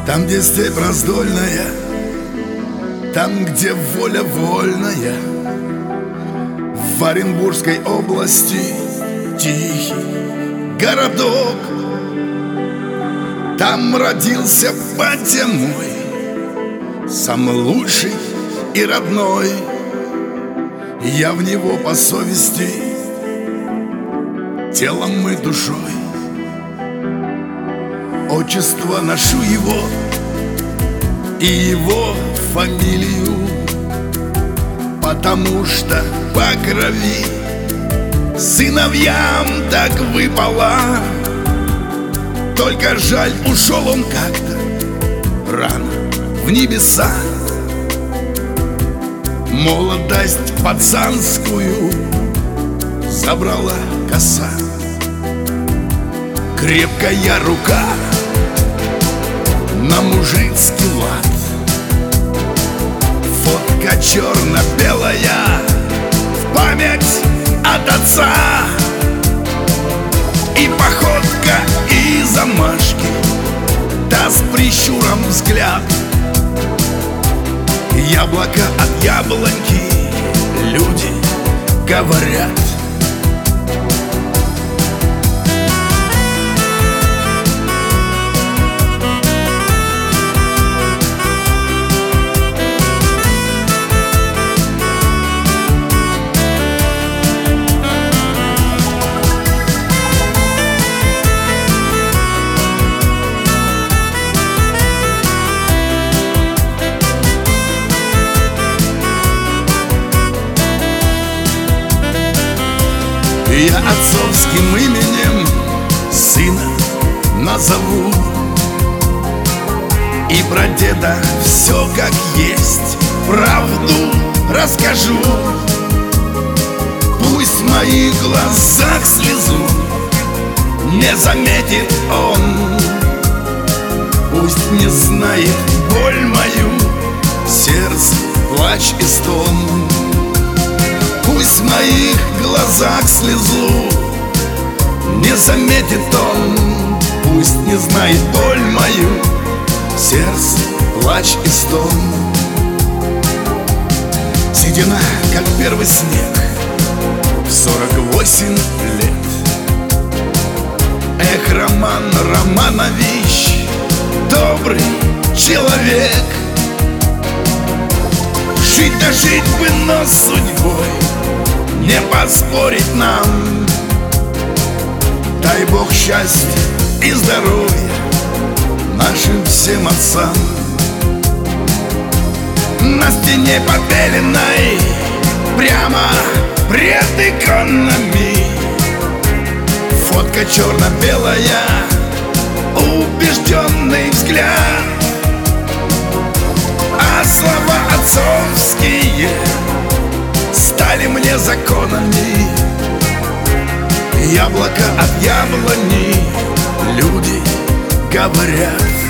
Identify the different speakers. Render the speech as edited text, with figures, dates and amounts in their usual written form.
Speaker 1: Там, где степь раздольная, там, где воля вольная, в Оренбургской области тихий городок. Там родился батя мой, самый лучший и родной. Я в него по совести, телом и душой. Отчество ношу его и его фамилию, потому что по крови сыновьям так выпало. Только жаль, ушел он как-то рано в небеса. Молодость пацанскую забрала коса. Крепкая рука на мужицкий лад, фотка черно-белая в память от отца. И походка, и замашки, да с прищуром взгляд. Яблоко от яблоньки, люди говорят. Я отцовским именем сына назову, и про деда все как есть правду расскажу. Пусть в моих глазах слезу не заметит он, пусть не знает боль мою, сердце, плач и стон. Пусть в моих глазах слезу не заметит он, пусть не знает боль мою, сердце, плач и стон. Седина, как первый снег, в 48 лет. Эх, Роман Романович, добрый человек. Жить да жить бы, но с судьбой не поспорить нам. Дай Бог счастья и здоровья нашим всем отцам. На стене побеленной, прямо пред иконами, фотка черно-белая, убежденный взгляд. А слова отцовские стали мне законами. Яблоко от яблони, люди говорят.